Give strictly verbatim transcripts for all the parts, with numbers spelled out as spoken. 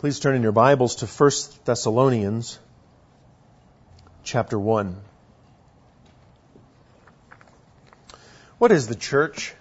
Please turn in your Bibles to First Thessalonians chapter one. What is the church?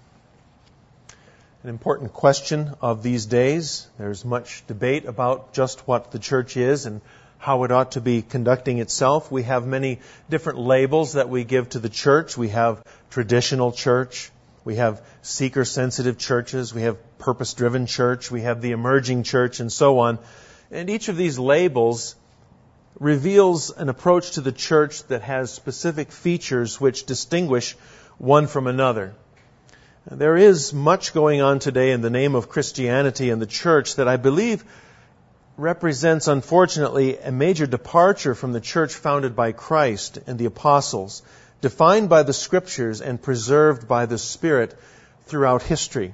An important question of these days. There's much debate about just what the church is and how it ought to be conducting itself. We have many different labels that we give to the church. We have traditional church. We have seeker-sensitive churches. We have purpose-driven church. We have the emerging church and so on. And each of these labels reveals an approach to the church that has specific features which distinguish one from another. There is much going on today in the name of Christianity and the church that I believe represents, unfortunately, a major departure from the church founded by Christ and the apostles, defined by the Scriptures and preserved by the Spirit throughout history.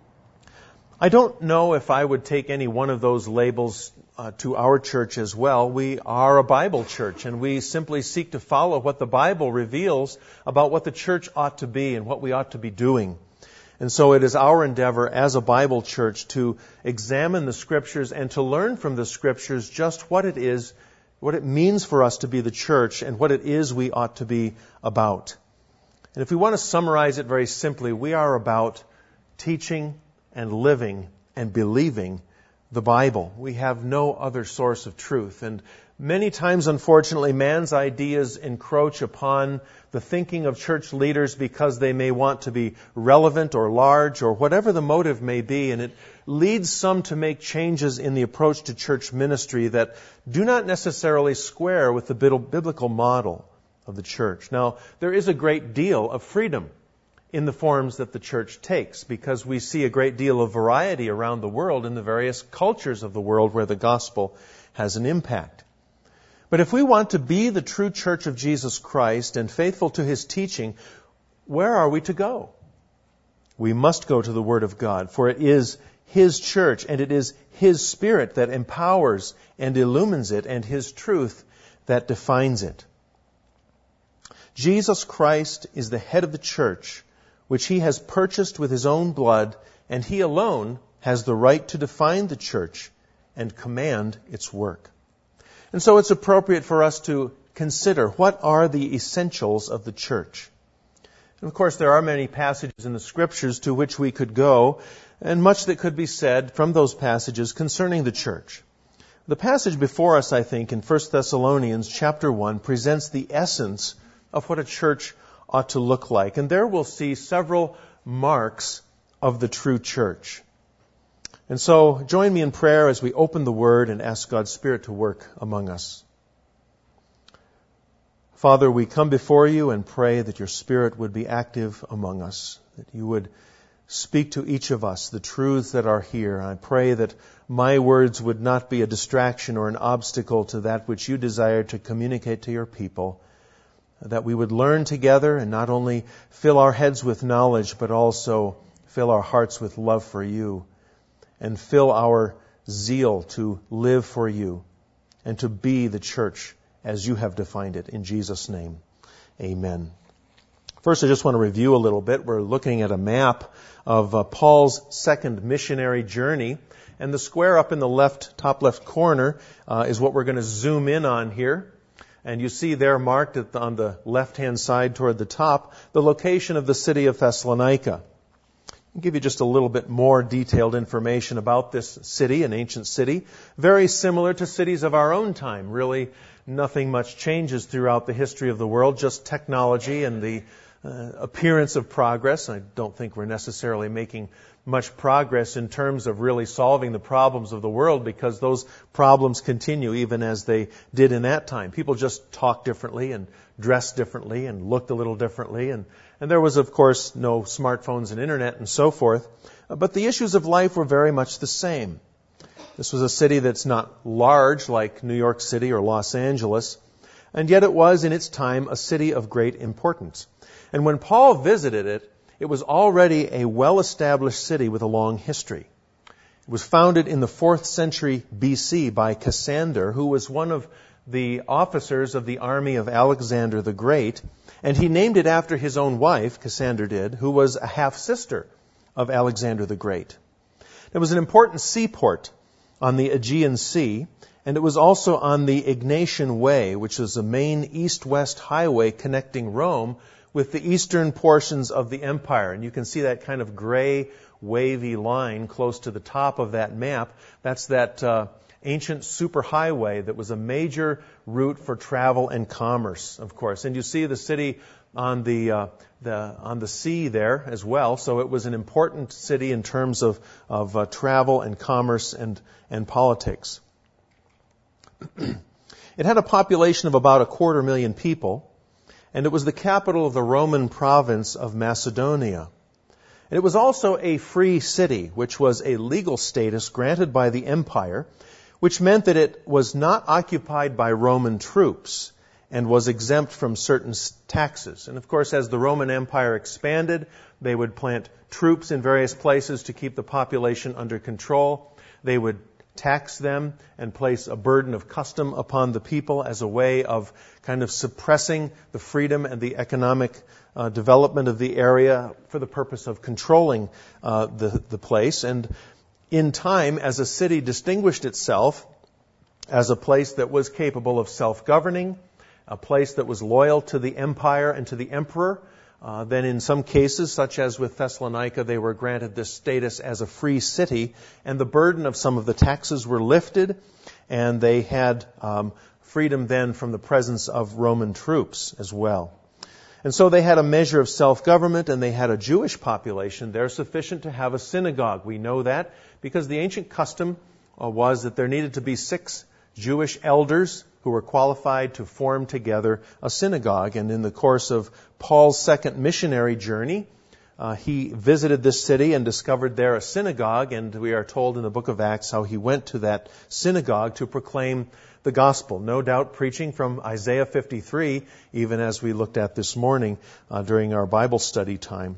I don't know if I would take any one of those labels uh, to our church as well. We are a Bible church, and we simply seek to follow what the Bible reveals about what the church ought to be and what we ought to be doing. And so it is our endeavor as a Bible church to examine the Scriptures and to learn from the Scriptures just what it is, what it means for us to be the church and what it is we ought to be about. And if we want to summarize it very simply, we are about teaching and living and believing the Bible. We have no other source of truth. And many times, unfortunately, man's ideas encroach upon the thinking of church leaders because they may want to be relevant or large or whatever the motive may be, and it leads some to make changes in the approach to church ministry that do not necessarily square with the biblical model of the church. Now, there is a great deal of freedom in the forms that the church takes, because we see a great deal of variety around the world in the various cultures of the world where the gospel has an impact. But if we want to be the true church of Jesus Christ and faithful to His teaching, where are we to go? We must go to the Word of God, for it is His church and it is His Spirit that empowers and illumines it, and His truth that defines it. Jesus Christ is the head of the church, which He has purchased with His own blood, and He alone has the right to define the church and command its work. And so it's appropriate for us to consider what are the essentials of the church. And of course, there are many passages in the Scriptures to which we could go, and much that could be said from those passages concerning the church. The passage before us, I think, in First Thessalonians chapter one, presents the essence of what a church ought to look like. And there we'll see several marks of the true church. And so, join me in prayer as we open the Word and ask God's Spirit to work among us. Father, we come before You and pray that Your Spirit would be active among us, that You would speak to each of us the truths that are here. I pray that my words would not be a distraction or an obstacle to that which You desire to communicate to Your people, that we would learn together and not only fill our heads with knowledge, but also fill our hearts with love for You, and fill our zeal to live for You and to be the church as You have defined it. In Jesus' name, amen. First, I just want to review a little bit. We're looking at a map of uh, Paul's second missionary journey, and the square up in the left, top left corner uh, is what we're going to zoom in on here. And you see there marked at the, on the left-hand side toward the top, the location of the city of Thessalonica. I'll give you just a little bit more detailed information about this city, an ancient city, very similar to cities of our own time. Really, nothing much changes throughout the history of the world, just technology and the uh, appearance of progress. I don't think we're necessarily making much progress in terms of really solving the problems of the world, because those problems continue even as they did in that time. People just talk differently and dressed differently and looked a little differently, and And there was, of course, no smartphones and internet and so forth. But the issues of life were very much the same. This was a city that's not large like New York City or Los Angeles, and yet it was, in its time, a city of great importance. And when Paul visited it, it was already a well-established city with a long history. It was founded in the fourth century B C by Cassander, who was one of the officers of the army of Alexander the Great, and he named it after his own wife, Cassander did, who was a half-sister of Alexander the Great. It was an important seaport on the Aegean Sea, and it was also on the Egnatian Way, which is a main east-west highway connecting Rome with the eastern portions of the empire. And you can see that kind of gray, wavy line close to the top of that map. That's that uh, ancient superhighway that was a major route for travel and commerce, of course. And you see the city on the uh, the on the sea there as well. So it was an important city in terms of of uh, travel and commerce and and politics. It had a population of about a quarter million people, and it was the capital of the Roman province of Macedonia. And it was also a free city, which was a legal status granted by the empire, which meant that it was not occupied by Roman troops and was exempt from certain taxes. And of course, as the Roman Empire expanded, they would plant troops in various places to keep the population under control. They would tax them and place a burden of custom upon the people as a way of kind of suppressing the freedom and the economic uh, development of the area for the purpose of controlling uh, the, the place. And in time, as a city distinguished itself as a place that was capable of self-governing, a place that was loyal to the empire and to the emperor, Uh, then in some cases, such as with Thessalonica, they were granted this status as a free city, and the burden of some of the taxes were lifted, and they had um, freedom then from the presence of Roman troops as well. And so they had a measure of self-government, and they had a Jewish population there sufficient to have a synagogue. We know that because the ancient custom uh, was that there needed to be six Jewish elders who were qualified to form together a synagogue. And in the course of Paul's second missionary journey, uh, he visited this city and discovered there a synagogue, and we are told in the book of Acts how he went to that synagogue to proclaim the gospel, no doubt preaching from Isaiah fifty-three, even as we looked at this morning uh, during our Bible study time.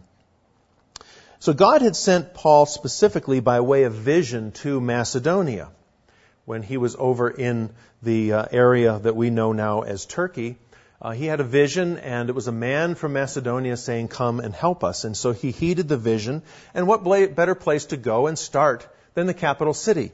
So God had sent Paul specifically by way of vision to Macedonia when he was over in the uh, area that we know now as Turkey. Uh, he had a vision, and it was a man from Macedonia saying, "Come and help us." And so he heeded the vision. And what better place to go and start than the capital city?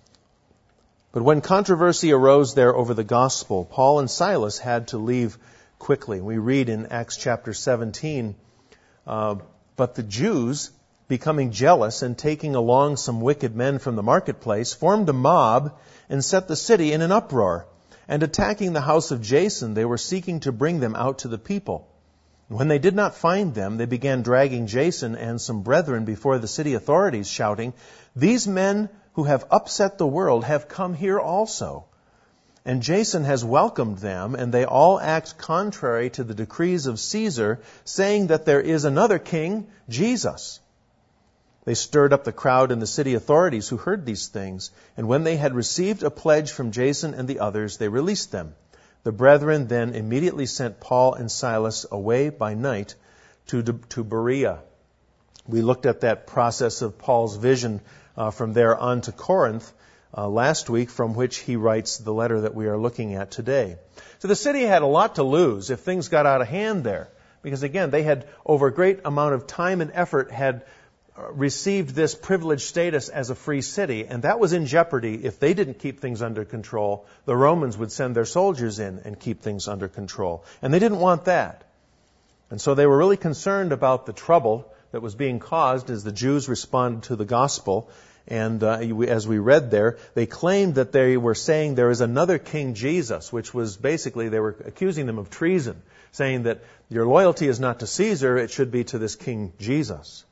But when controversy arose there over the gospel, Paul and Silas had to leave quickly. We read in Acts chapter seventeen, uh, "But the Jews, becoming jealous and taking along some wicked men from the marketplace, formed a mob and set the city in an uproar. And attacking the house of Jason, they were seeking to bring them out to the people. When they did not find them, they began dragging Jason and some brethren before the city authorities, shouting, 'These men who have upset the world have come here also.' And Jason has welcomed them, and they all act contrary to the decrees of Caesar, saying that there is another king, Jesus." They stirred up the crowd and the city authorities who heard these things, and when they had received a pledge from Jason and the others, they released them. The brethren then immediately sent Paul and Silas away by night to, to Berea. We looked at that process of Paul's vision uh, from there on to Corinth uh, last week, from which he writes the letter that we are looking at today. So the city had a lot to lose if things got out of hand there, because again, they had, over a great amount of time and effort, had received this privileged status as a free city, and that was in jeopardy if they didn't keep things under control. The Romans would send their soldiers in and keep things under control, and they didn't want that. And so they were really concerned about the trouble that was being caused as the Jews responded to the gospel. And uh, as we read there, they claimed that they were saying there is another King Jesus, which was basically, they were accusing them of treason, saying that your loyalty is not to Caesar, it should be to this King Jesus.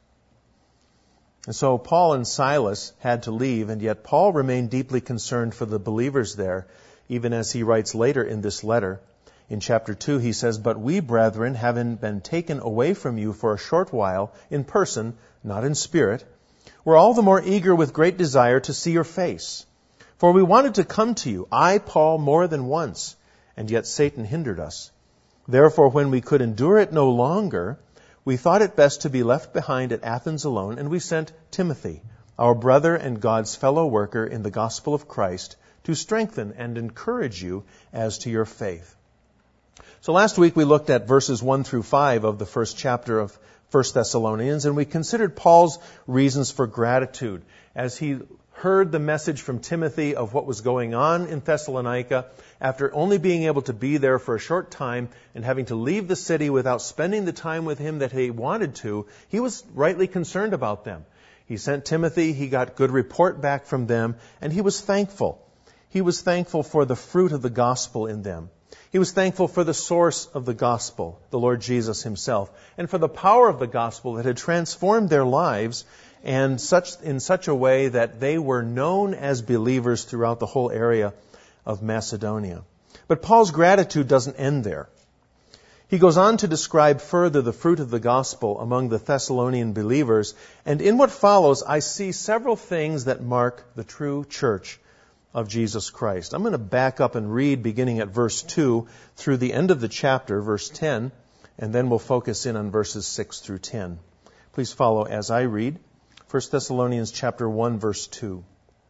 And so Paul and Silas had to leave, and yet Paul remained deeply concerned for the believers there, even as he writes later in this letter. In chapter two, he says, "But we, brethren, having been taken away from you for a short while, in person, not in spirit, were all the more eager with great desire to see your face. For we wanted to come to you, I, Paul, more than once, and yet Satan hindered us. Therefore, when we could endure it no longer, we thought it best to be left behind at Athens alone, and we sent Timothy, our brother and God's fellow worker in the gospel of Christ, to strengthen and encourage you as to your faith." So last week we looked at verses one through five of the first chapter of First Thessalonians, and we considered Paul's reasons for gratitude as he heard the message from Timothy of what was going on in Thessalonica, after only being able to be there for a short time and having to leave the city without spending the time with him that he wanted to, he was rightly concerned about them. He sent Timothy, he got good report back from them, and he was thankful. He was thankful for the fruit of the gospel in them. He was thankful for the source of the gospel, the Lord Jesus himself, and for the power of the gospel that had transformed their lives and such in such a way that they were known as believers throughout the whole area of Macedonia. But Paul's gratitude doesn't end there. He goes on to describe further the fruit of the gospel among the Thessalonian believers, and in what follows I see several things that mark the true church of Jesus Christ. I'm going to back up and read beginning at verse two through the end of the chapter, verse ten, and then we'll focus in on verses six through ten. Please follow as I read. First Thessalonians chapter one, verse two.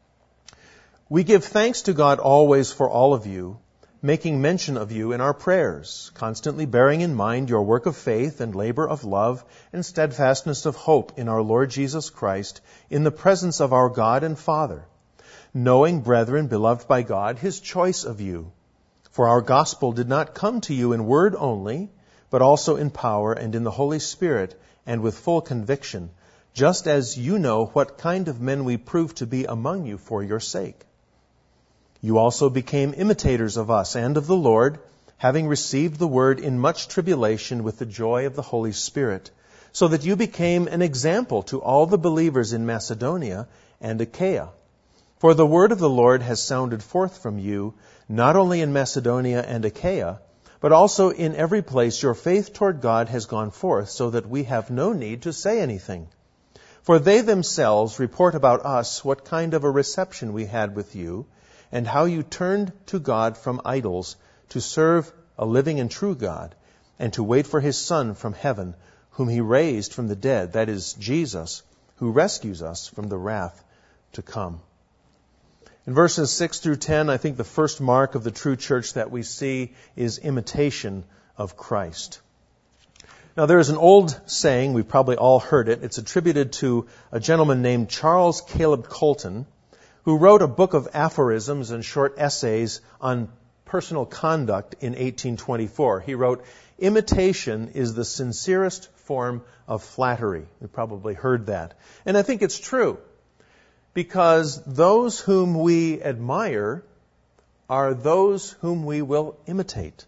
We give thanks to God always for all of you, making mention of you in our prayers, constantly bearing in mind your work of faith and labor of love and steadfastness of hope in our Lord Jesus Christ, in the presence of our God and Father, knowing, brethren, beloved by God, his choice of you. For our gospel did not come to you in word only, but also in power and in the Holy Spirit and with full conviction, just as you know what kind of men we proved to be among you for your sake. You also became imitators of us and of the Lord, having received the word in much tribulation with the joy of the Holy Spirit, so that you became an example to all the believers in Macedonia and Achaia. For the word of the Lord has sounded forth from you, not only in Macedonia and Achaia, but also in every place your faith toward God has gone forth, so that we have no need to say anything. For they themselves report about us what kind of a reception we had with you, and how you turned to God from idols to serve a living and true God, and to wait for his Son from heaven, whom he raised from the dead, that is, Jesus, who rescues us from the wrath to come. In verses six through ten, I think the first mark of the true church that we see is imitation of Christ. Now, there is an old saying, we've probably all heard it. It's attributed to a gentleman named Charles Caleb Colton, who wrote a book of aphorisms and short essays on personal conduct in eighteen twenty-four. He wrote, "Imitation is the sincerest form of flattery." You've probably heard that. And I think it's true, because those whom we admire are those whom we will imitate.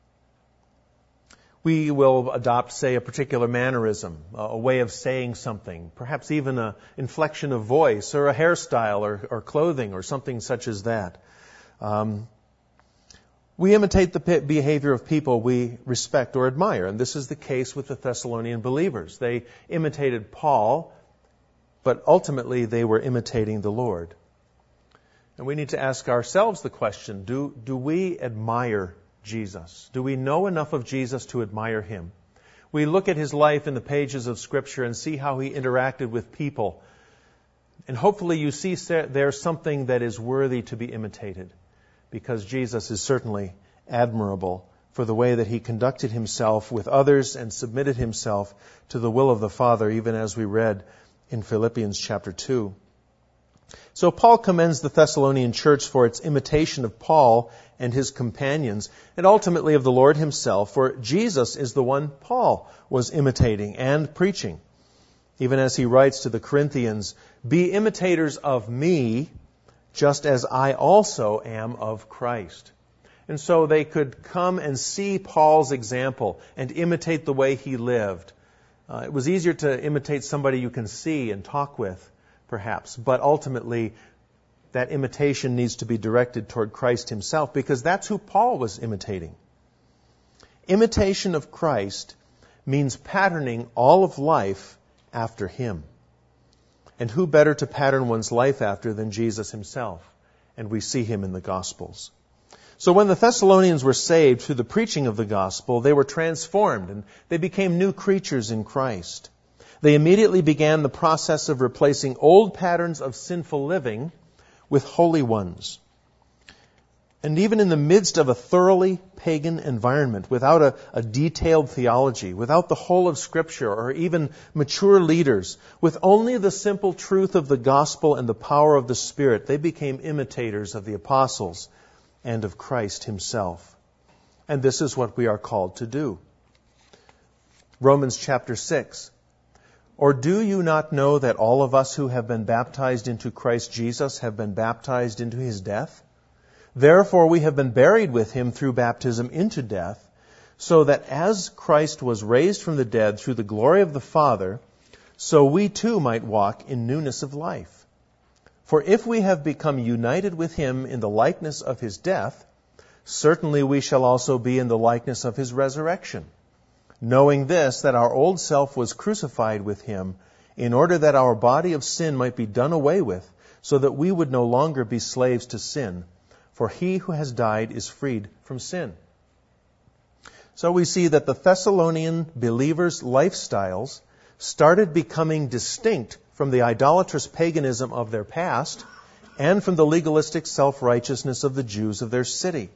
We will adopt, say, a particular mannerism, a way of saying something, perhaps even an inflection of voice or a hairstyle or, or clothing or something such as that. Um, we imitate the behavior of people we respect or admire, and this is the case with the Thessalonian believers. They imitated Paul, but ultimately they were imitating the Lord. And we need to ask ourselves the question, do, do we admire Jesus? Do we know enough of Jesus to admire him? We look at his life in the pages of Scripture and see how he interacted with people. And hopefully you see there something that is worthy to be imitated, because Jesus is certainly admirable for the way that he conducted himself with others and submitted himself to the will of the Father, even as we read in Philippians chapter two. So Paul commends the Thessalonian church for its imitation of Paul and his companions, and ultimately of the Lord himself, for Jesus is the one Paul was imitating and preaching. Even as he writes to the Corinthians, "Be imitators of me, just as I also am of Christ." And so they could come and see Paul's example and imitate the way he lived. Uh, it was easier to imitate somebody you can see and talk with, perhaps, but ultimately that imitation needs to be directed toward Christ himself, because that's who Paul was imitating. Imitation of Christ means patterning all of life after him. And who better to pattern one's life after than Jesus himself? And we see him in the Gospels. So when the Thessalonians were saved through the preaching of the gospel, they were transformed and they became new creatures in Christ. They immediately began the process of replacing old patterns of sinful living with holy ones. And even in the midst of a thoroughly pagan environment, without a, a detailed theology, without the whole of Scripture, or even mature leaders, with only the simple truth of the gospel and the power of the Spirit, they became imitators of the apostles and of Christ Himself. And this is what we are called to do. Romans chapter six. Or do you not know that all of us who have been baptized into Christ Jesus have been baptized into His death? Therefore we have been buried with Him through baptism into death, so that as Christ was raised from the dead through the glory of the Father, so we too might walk in newness of life. For if we have become united with Him in the likeness of His death, certainly we shall also be in the likeness of His resurrection. Knowing this, that our old self was crucified with Him, in order that our body of sin might be done away with, so that we would no longer be slaves to sin. For he who has died is freed from sin. So we see that the Thessalonian believers' lifestyles started becoming distinct from the idolatrous paganism of their past and from the legalistic self-righteousness of the Jews of their city.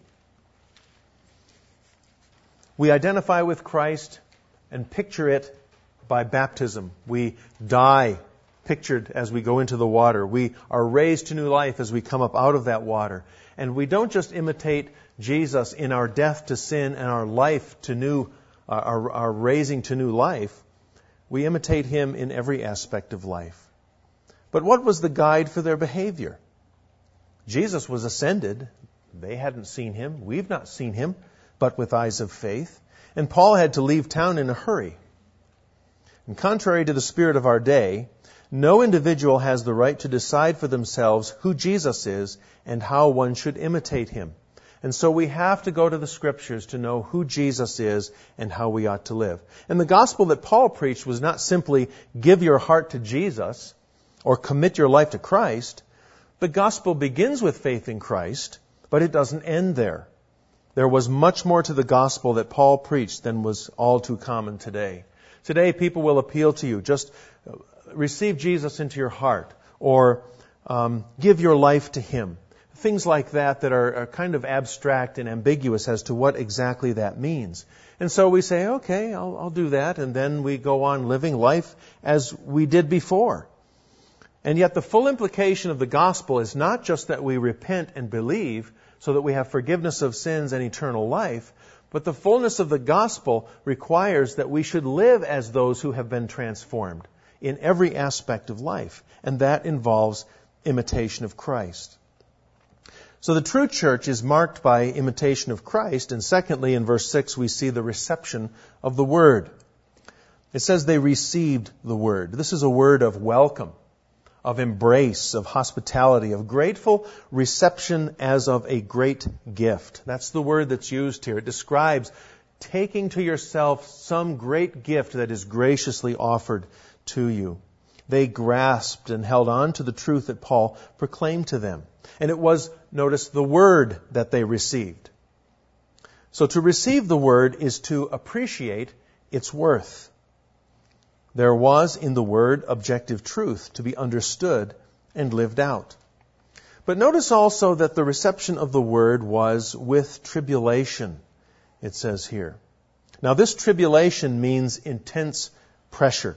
We identify with Christ and picture it by baptism. We die pictured as we go into the water. We are raised to new life as we come up out of that water. And we don't just imitate Jesus in our death to sin and our life to new, uh, our, our raising to new life. We imitate Him in every aspect of life. But what was the guide for their behavior? Jesus was ascended. They hadn't seen Him. We've not seen Him, but with eyes of faith. And Paul had to leave town in a hurry. And contrary to the spirit of our day, no individual has the right to decide for themselves who Jesus is and how one should imitate Him. And so we have to go to the Scriptures to know who Jesus is and how we ought to live. And the gospel that Paul preached was not simply give your heart to Jesus or commit your life to Christ. The gospel begins with faith in Christ, but it doesn't end there. There was much more to the gospel that Paul preached than was all too common today. Today people will appeal to you, just receive Jesus into your heart, or um, give your life to Him. Things like that that are, are kind of abstract and ambiguous as to what exactly that means. And so we say, okay, I'll, I'll do that, and then we go on living life as we did before. And yet the full implication of the gospel is not just that we repent and believe so that we have forgiveness of sins and eternal life, but the fullness of the gospel requires that we should live as those who have been transformed in every aspect of life, and that involves imitation of Christ. So the true church is marked by imitation of Christ, and secondly, in verse six, we see the reception of the Word. It says they received the Word. This is a word of welcome, of embrace, of hospitality, of grateful reception as of a great gift. That's the word that's used here. It describes taking to yourself some great gift that is graciously offered to you. They grasped and held on to the truth that Paul proclaimed to them. And it was, notice, the word that they received. So to receive the word is to appreciate its worth. There was in the word objective truth to be understood and lived out. But notice also that the reception of the word was with tribulation, it says here. Now this tribulation means intense pressure.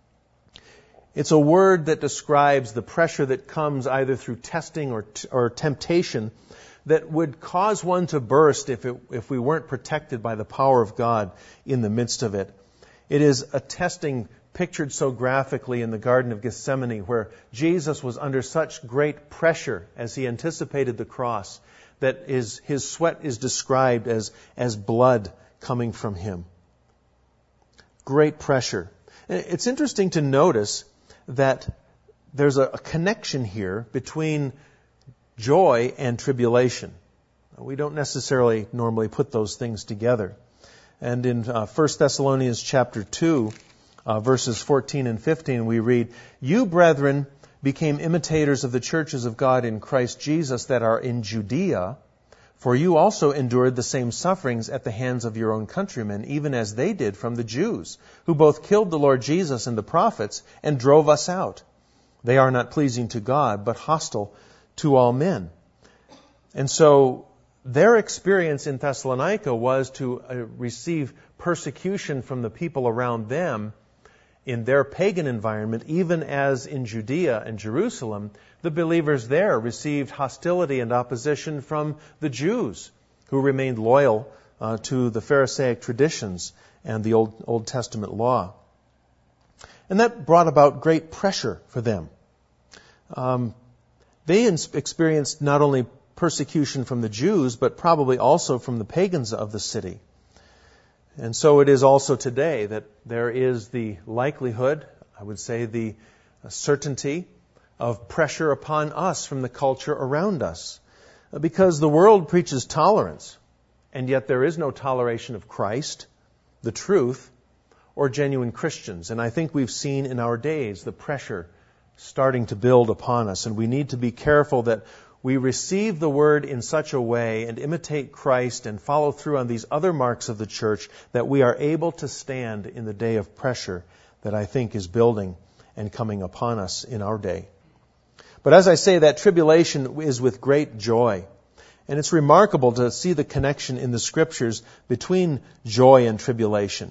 It's a word that describes the pressure that comes either through testing or, t- or temptation that would cause one to burst if, it, if we weren't protected by the power of God in the midst of it. It is a testing pictured so graphically in the Garden of Gethsemane, where Jesus was under such great pressure as He anticipated the cross that his, his sweat is described as, as blood coming from Him. Great pressure. It's interesting to notice that there's a, a connection here between joy and tribulation. We don't necessarily normally put those things together. And in uh, First Thessalonians chapter two, uh, verses fourteen and fifteen, we read, "You, brethren, became imitators of the churches of God in Christ Jesus that are in Judea, for you also endured the same sufferings at the hands of your own countrymen, even as they did from the Jews, who both killed the Lord Jesus and the prophets and drove us out. They are not pleasing to God, but hostile to all men." And so their experience in Thessalonica was to uh, receive persecution from the people around them in their pagan environment, even as in Judea and Jerusalem, the believers there received hostility and opposition from the Jews, who remained loyal uh, to the Pharisaic traditions and the Old, Old Testament law. And that brought about great pressure for them. Um, they ins- experienced not only persecution from the Jews, but probably also from the pagans of the city. And so it is also today that there is the likelihood, I would say the certainty, of pressure upon us from the culture around us. Because the world preaches tolerance, and yet there is no toleration of Christ, the truth, or genuine Christians. And I think we've seen in our days the pressure starting to build upon us, and we need to be careful that we receive the Word in such a way and imitate Christ and follow through on these other marks of the church that we are able to stand in the day of pressure that I think is building and coming upon us in our day. But as I say, that tribulation is with great joy. And it's remarkable to see the connection in the Scriptures between joy and tribulation.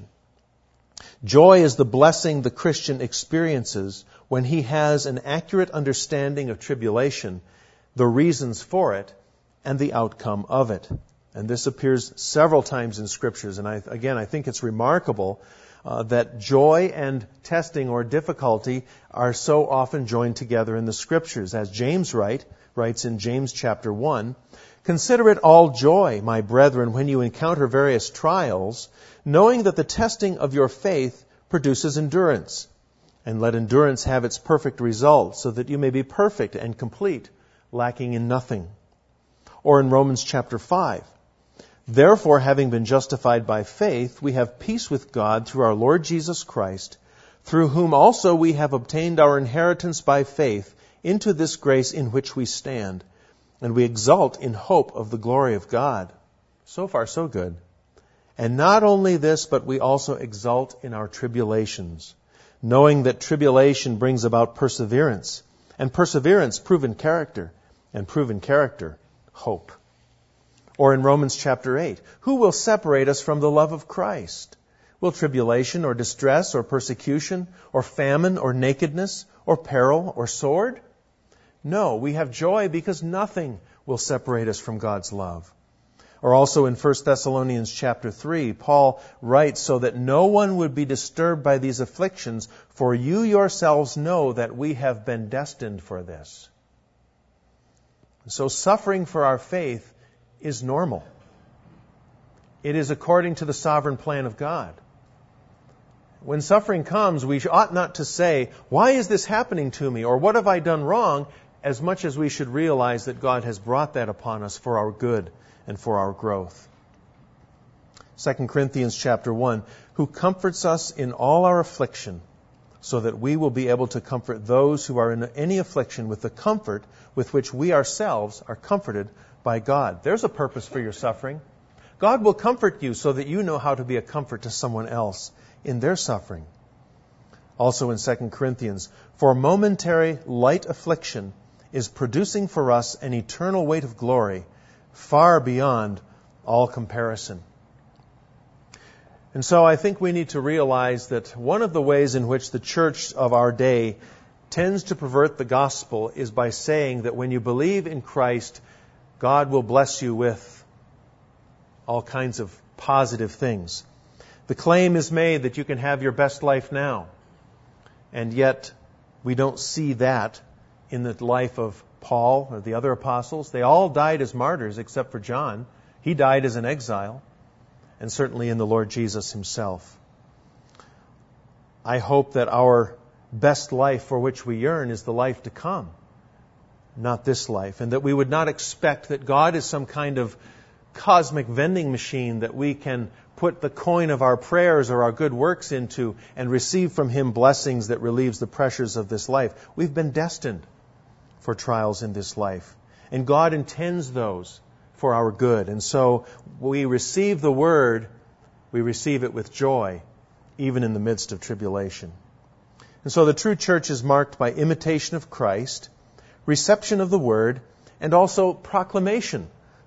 Joy is the blessing the Christian experiences when he has an accurate understanding of tribulation, the reasons for it, and the outcome of it. And this appears several times in Scriptures. And I, again, I think it's remarkable uh, that joy and testing or difficulty are so often joined together in the Scriptures. As James write, writes in James chapter one, "Consider it all joy, my brethren, when you encounter various trials, knowing that the testing of your faith produces endurance. And let endurance have its perfect result, so that you may be perfect and complete, lacking in nothing." Or in Romans chapter five, "Therefore, having been justified by faith, we have peace with God through our Lord Jesus Christ, through whom also we have obtained our inheritance by faith into this grace in which we stand, and we exult in hope of the glory of God." So far, so good. "And not only this, but we also exult in our tribulations, knowing that tribulation brings about perseverance, and perseverance, proven character, and proven character, hope." Or in Romans chapter eight, "Who will separate us from the love of Christ? Will tribulation or distress or persecution or famine or nakedness or peril or sword? No, we have joy because nothing will separate us from God's love." Or also in First Thessalonians chapter three, Paul writes, "So that no one would be disturbed by these afflictions, for you yourselves know that we have been destined for this." So suffering for our faith is normal. It is according to the sovereign plan of God. When suffering comes, we ought not to say, "Why is this happening to me?" or "What have I done wrong?" as much as we should realize that God has brought that upon us for our good and for our growth. Second Corinthians chapter one, "Who comforts us in all our affliction, so that we will be able to comfort those who are in any affliction with the comfort with which we ourselves are comforted by God." There's a purpose for your suffering. God will comfort you so that you know how to be a comfort to someone else in their suffering. Also in Second Corinthians, "For momentary light affliction is producing for us an eternal weight of glory, far beyond all comparison." And so I think we need to realize that one of the ways in which the church of our day tends to pervert the gospel is by saying that when you believe in Christ, God will bless you with all kinds of positive things. The claim is made that you can have your best life now. And yet, we don't see that in the life of Paul or the other apostles. They all died as martyrs except for John. He died as an exile. And certainly in the Lord Jesus himself. I hope that our best life for which we yearn is the life to come, not this life. And that we would not expect that God is some kind of cosmic vending machine that we can put the coin of our prayers or our good works into and receive from Him blessings that relieves the pressures of this life. We've been destined for trials in this life. And God intends those for our good. And so we receive the Word, we receive it with joy, even in the midst of tribulation. And so the true church is marked by imitation of Christ, reception of the Word, and also proclamation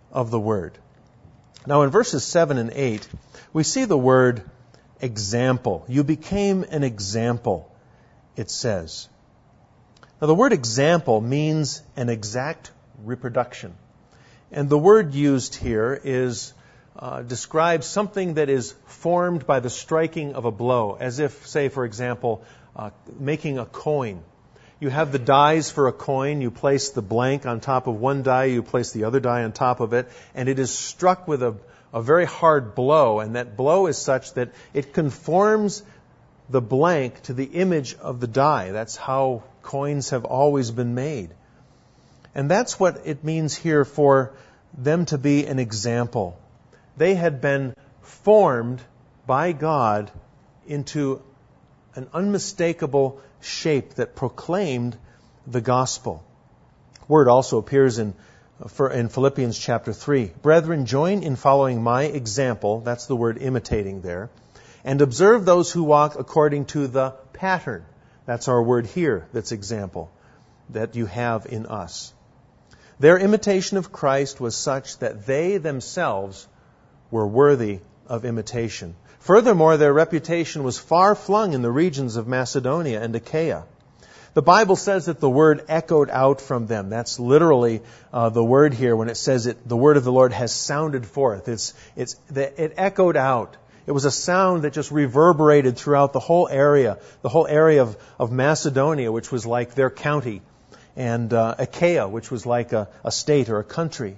of the Word. Now in verses seven and eight, we see the word example. You became an example, it says. Now the word example means an exact reproduction. And the word used here is uh, describes something that is formed by the striking of a blow, as if, say, for example, uh, making a coin. You have the dies for a coin, you place the blank on top of one die, you place the other die on top of it, and it is struck with a, a very hard blow, and that blow is such that it conforms the blank to the image of the die. That's how coins have always been made. And that's what it means here for them to be an example. They had been formed by God into an unmistakable shape that proclaimed the gospel. Word also appears in in Philippians chapter three. Brethren, join in following my example, that's the word imitating there, and observe those who walk according to the pattern. That's our word here, that's example, that you have in us. Their imitation of Christ was such that they themselves were worthy of imitation. Furthermore, their reputation was far flung in the regions of Macedonia and Achaia. The Bible says that the word echoed out from them. That's literally uh, the word here when it says it, the word of the Lord has sounded forth. It's, it's, it echoed out. It was a sound that just reverberated throughout the whole area, the whole area of, of Macedonia, which was like their county, and uh, Achaia, which was like a, a state or a country.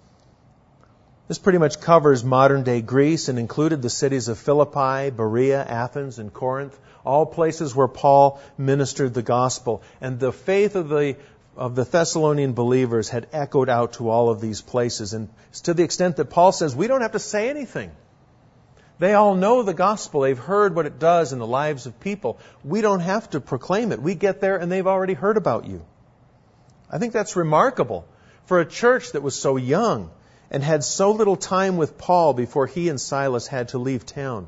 This pretty much covers modern-day Greece and included the cities of Philippi, Berea, Athens, and Corinth, all places where Paul ministered the gospel. And the faith of the of the Thessalonian believers had echoed out to all of these places. And to the extent that Paul says, we don't have to say anything. They all know the gospel. They've heard what it does in the lives of people. We don't have to proclaim it. We get there and they've already heard about you. I think that's remarkable for a church that was so young and had so little time with Paul before he and Silas had to leave town.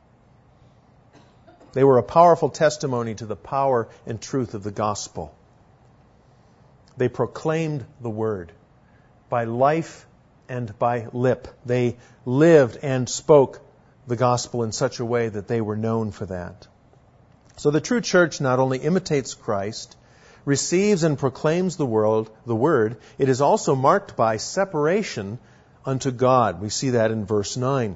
They were a powerful testimony to the power and truth of the gospel. They proclaimed the word by life and by lip. They lived and spoke the gospel in such a way that they were known for that. So the true church not only imitates Christ, receives and proclaims the world, the word, it is also marked by separation unto God. We see that in verse nine.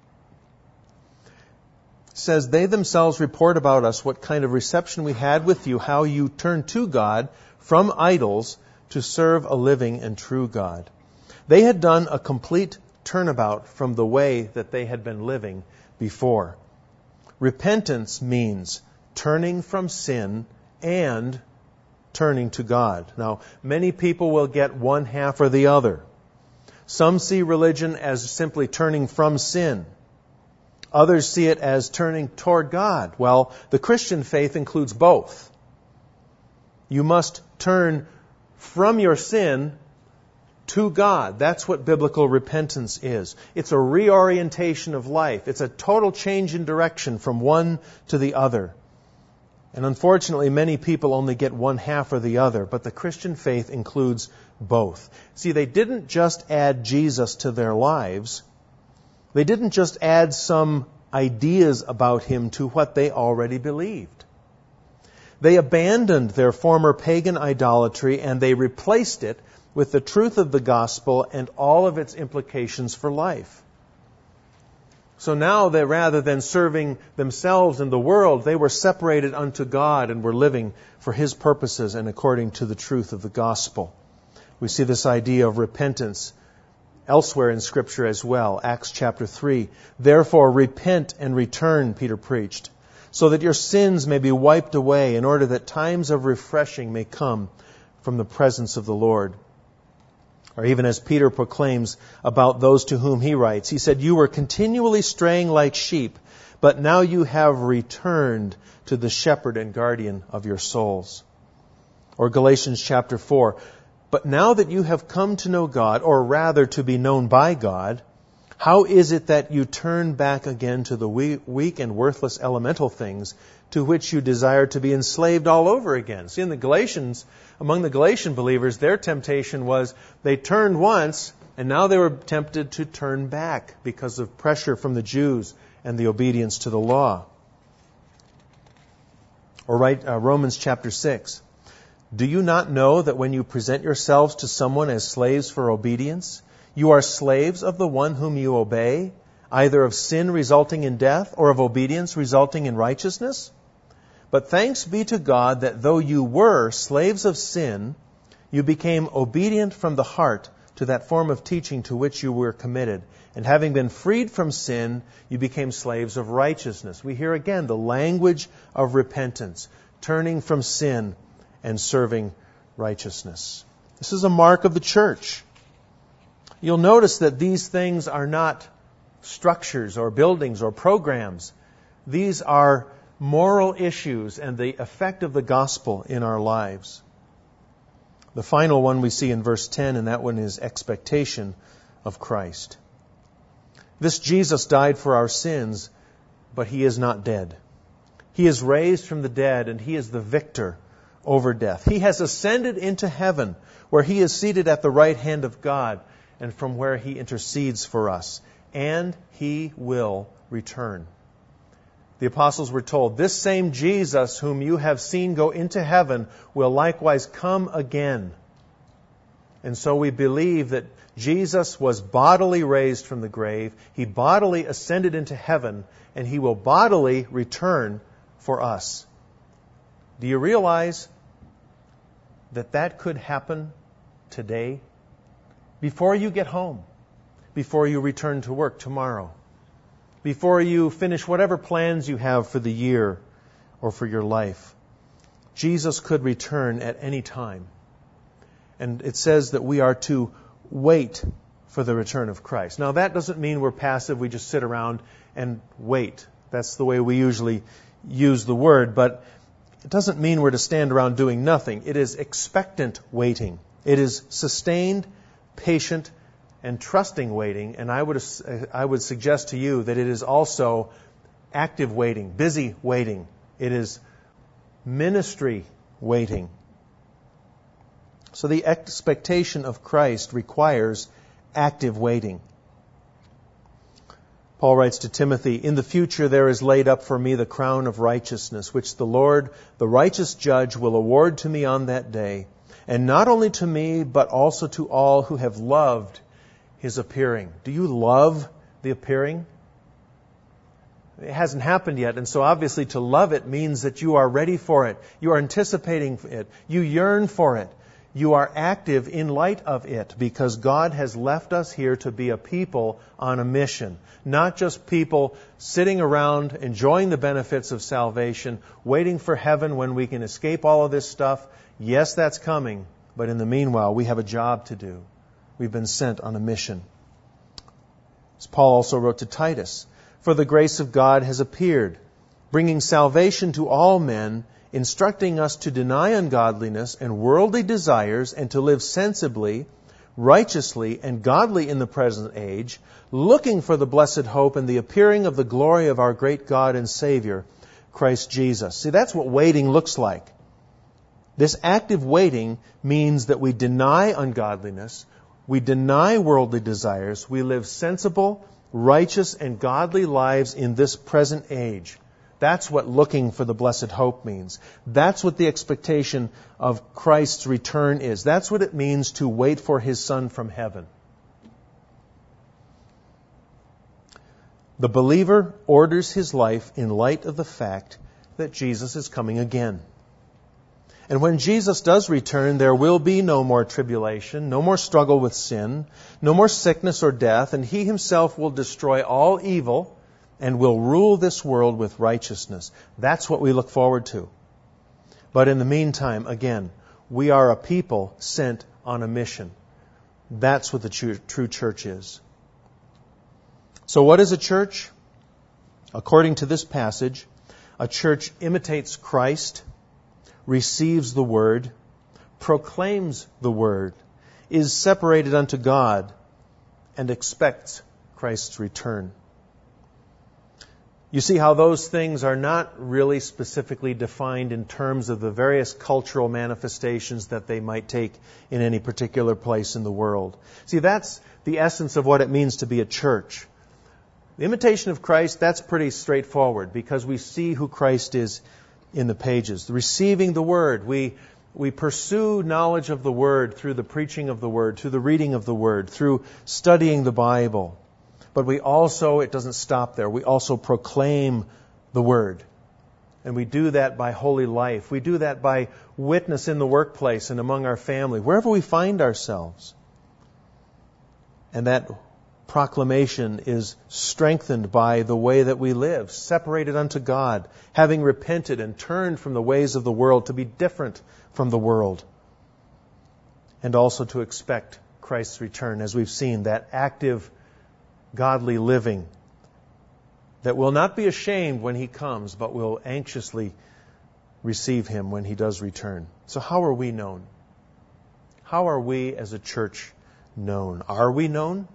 It says, they themselves report about us what kind of reception we had with you, how you turned to God from idols to serve a living and true God. They had done a complete turnabout from the way that they had been living before. Repentance means turning from sin and turning to God. Now, many people will get one half or the other. Some see religion as simply turning from sin. Others see it as turning toward God. Well, the Christian faith includes both. You must turn from your sin to God. That's what biblical repentance is. It's a reorientation of life. It's a total change in direction from one to the other. And unfortunately, many people only get one half or the other, but the Christian faith includes both. See, they didn't just add Jesus to their lives. They didn't just add some ideas about Him to what they already believed. They abandoned their former pagan idolatry and they replaced it with the truth of the gospel and all of its implications for life. So now that rather than serving themselves and the world, they were separated unto God and were living for His purposes and according to the truth of the gospel. We see this idea of repentance elsewhere in Scripture as well. Acts chapter three. Therefore repent and return, Peter preached, so that your sins may be wiped away in order that times of refreshing may come from the presence of the Lord. Or even as Peter proclaims about those to whom he writes, he said, you were continually straying like sheep, but now you have returned to the shepherd and guardian of your souls. Or Galatians chapter four, but now that you have come to know God, or rather to be known by God, how is it that you turn back again to the weak and worthless elemental things to which you desire to be enslaved all over again? See, in the Galatians, among the Galatian believers, their temptation was they turned once And now they were tempted to turn back because of pressure from the Jews and the obedience to the law. Or right, uh, Romans chapter six. Do you not know that when you present yourselves to someone as slaves for obedience, you are slaves of the one whom you obey, either of sin resulting in death or of obedience resulting in righteousness? But thanks be to God that though you were slaves of sin, you became obedient from the heart to that form of teaching to which you were committed. And having been freed from sin, you became slaves of righteousness. We hear again the language of repentance, turning from sin and serving righteousness. This is a mark of the church. You'll notice that these things are not structures or buildings or programs. These are moral issues and the effect of the gospel in our lives. The final one we see in verse ten, and that one is expectation of Christ. This Jesus died for our sins, but He is not dead. He is raised from the dead, and He is the victor over death. He has ascended into heaven, where He is seated at the right hand of God, and from where He intercedes for us. And He will return. The apostles were told, this same Jesus whom you have seen go into heaven will likewise come again. And so we believe that Jesus was bodily raised from the grave. He bodily ascended into heaven, and He will bodily return for us. Do you realize that that could happen today? Before you get home, before you return to work tomorrow, before you finish whatever plans you have for the year or for your life. Jesus could return at any time. And it says that we are to wait for the return of Christ. Now that doesn't mean we're passive, we just sit around and wait. That's the way we usually use the word, but it doesn't mean we're to stand around doing nothing. It is expectant waiting. It is sustained, patient, and trusting waiting, and I would I would suggest to you that it is also active waiting, busy waiting. It is ministry waiting. So the expectation of Christ requires active waiting. Paul writes to Timothy, in the future there is laid up for me the crown of righteousness, which the Lord, the righteous judge, will award to me on that day, and not only to me, but also to all who have loved His appearing. Do you love the appearing? It hasn't happened yet, and so obviously to love it means that you are ready for it. You are anticipating it. You yearn for it. You are active in light of it, because God has left us here to be a people on a mission. Not just people sitting around enjoying the benefits of salvation, waiting for heaven when we can escape all of this stuff. Yes, that's coming, but in the meanwhile, we have a job to do. We've been sent on a mission. As Paul also wrote to Titus, for the grace of God has appeared, bringing salvation to all men, instructing us to deny ungodliness and worldly desires and to live sensibly, righteously, and godly in the present age, looking for the blessed hope and the appearing of the glory of our great God and Savior, Christ Jesus. See, that's what waiting looks like. This active waiting means that we deny ungodliness, we deny worldly desires, we live sensible, righteous, and godly lives in this present age. That's what looking for the blessed hope means. That's what the expectation of Christ's return is. That's what it means to wait for His Son from heaven. The believer orders his life in light of the fact that Jesus is coming again. And when Jesus does return, there will be no more tribulation, no more struggle with sin, no more sickness or death, and He Himself will destroy all evil and will rule this world with righteousness. That's what we look forward to. But in the meantime, again, we are a people sent on a mission. That's what the true church is. So what is a church? According to this passage, a church imitates Christ, receives the Word, proclaims the Word, is separated unto God, and expects Christ's return. You see how those things are not really specifically defined in terms of the various cultural manifestations that they might take in any particular place in the world. See, that's the essence of what it means to be a church. The imitation of Christ, that's pretty straightforward because we see who Christ is in the pages. Receiving the Word, we we pursue knowledge of the Word through the preaching of the Word, through the reading of the Word, through studying the Bible. But we also, it doesn't stop there, we also proclaim the Word. And we do that by holy life. We do that by witness in the workplace and among our family, wherever we find ourselves. And that proclamation is strengthened by the way that we live, separated unto God, having repented and turned from the ways of the world to be different from the world. And also to expect Christ's return, as we've seen, that active, godly living that will not be ashamed when He comes, but will anxiously receive Him when He does return. So how are we known? How are we as a church known? Are we known?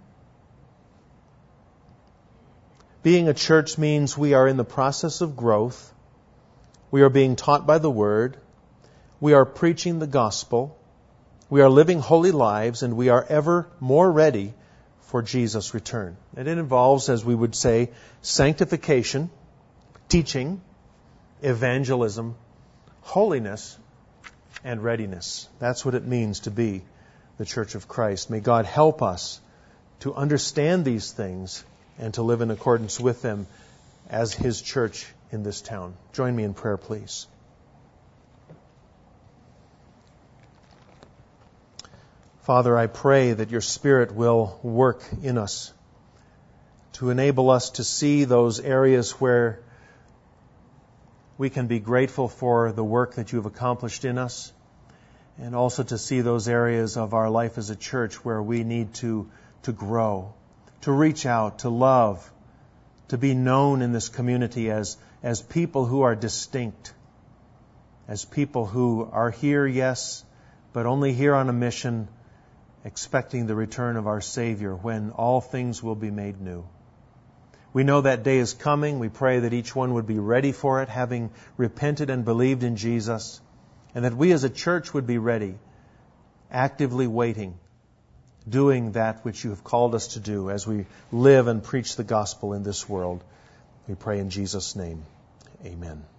Being a church means we are in the process of growth. We are being taught by the Word. We are preaching the gospel. We are living holy lives, and we are ever more ready for Jesus' return. And it involves, as we would say, sanctification, teaching, evangelism, holiness, and readiness. That's what it means to be the Church of Christ. May God help us to understand these things and to live in accordance with them as His church in this town. Join me in prayer, please. Father, I pray that your Spirit will work in us to enable us to see those areas where we can be grateful for the work that you have accomplished in us, and also to see those areas of our life as a church where we need to, to grow, to reach out, to love, to be known in this community as, as people who are distinct, as people who are here, yes, but only here on a mission, expecting the return of our Savior when all things will be made new. We know that day is coming. We pray that each one would be ready for it, having repented and believed in Jesus, and that we as a church would be ready, actively waiting, doing that which you have called us to do as we live and preach the gospel in this world. We pray in Jesus' name. Amen.